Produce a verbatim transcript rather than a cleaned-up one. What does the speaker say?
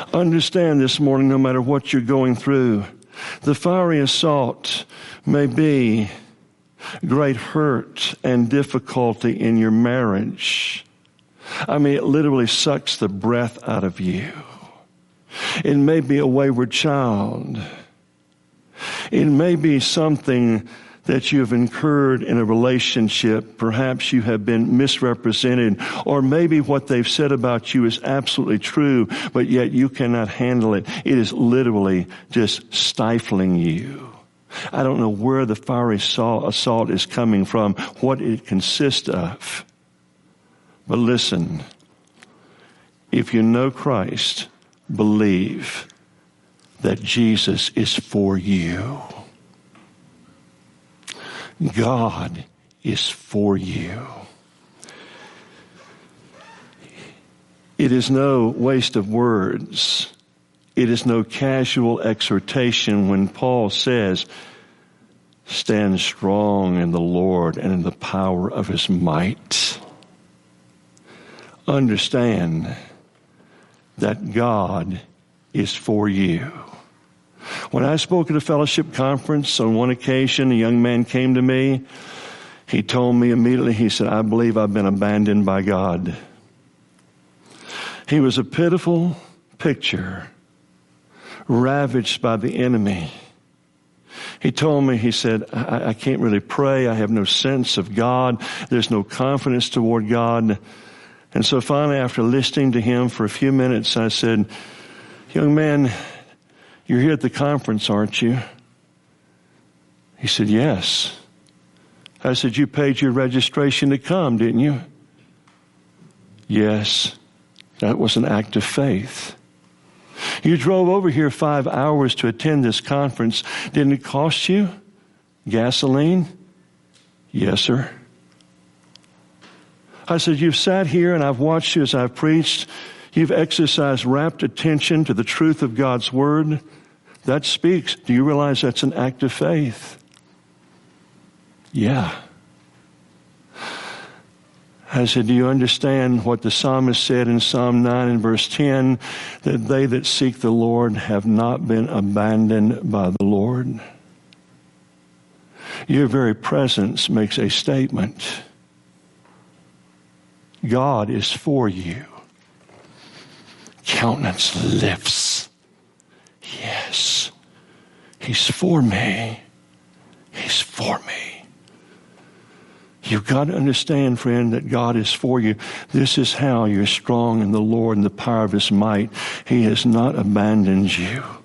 Understand this morning, no matter what you're going through, the fiery assault may be great hurt and difficulty in your marriage. I mean, it literally sucks the breath out of you. It may be a wayward child. It may be something that you have incurred in a relationship. Perhaps you have been misrepresented, or maybe what they've said about you is absolutely true, but yet you cannot handle it. It is literally just stifling you. I don't know where the fiery assault is coming from, what it consists of. But listen, if you know Christ, believe that Jesus is for you. God is for you. It is no waste of words. It is no casual exhortation when Paul says, stand strong in the Lord and in the power of his might. Understand that God is for you. When I spoke at a fellowship conference, on one occasion, a young man came to me. He told me immediately, he said, I believe I've been abandoned by God. He was a pitiful picture, ravaged by the enemy. He told me, he said, I, I can't really pray. I have no sense of God. There's no confidence toward God. And so finally, after listening to him for a few minutes, I said, young man, you're here at the conference, aren't you? He said, yes. I said, you paid your registration to come, didn't you? Yes. That was an act of faith. You drove over here five hours to attend this conference. Didn't it cost you gasoline? Yes, sir. I said, you've sat here and I've watched you as I've preached. You've exercised rapt attention to the truth of God's word. That speaks. Do you realize that's an act of faith? Yeah. I said, do you understand what the psalmist said in Psalm nine and verse ten? That they that seek the Lord have not been abandoned by the Lord. Your very presence makes a statement. God is for you. Countenance lifts. Yes, he's for me. He's for me. You've got to understand, friend, that God is for you. This is how you're strong in the Lord and the power of his might. He has not abandoned you.